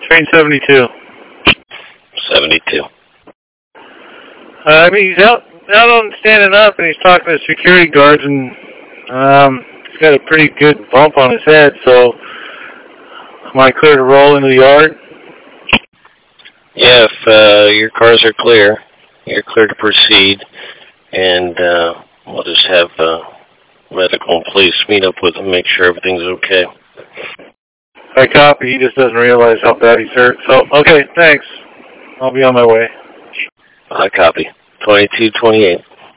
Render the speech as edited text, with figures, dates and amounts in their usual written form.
Train 72. 72. I mean, he's out on standing up, and he's talking to security guards, and he's got a pretty good bump on his head, so am I clear to roll into the yard? Yeah, if your cars are clear, you're clear to proceed, and we'll just have medical and police meet up with him, make sure everything's okay. I copy. He just doesn't realize how bad he's hurt. So, okay, thanks. I'll be on my way. I copy. 2228.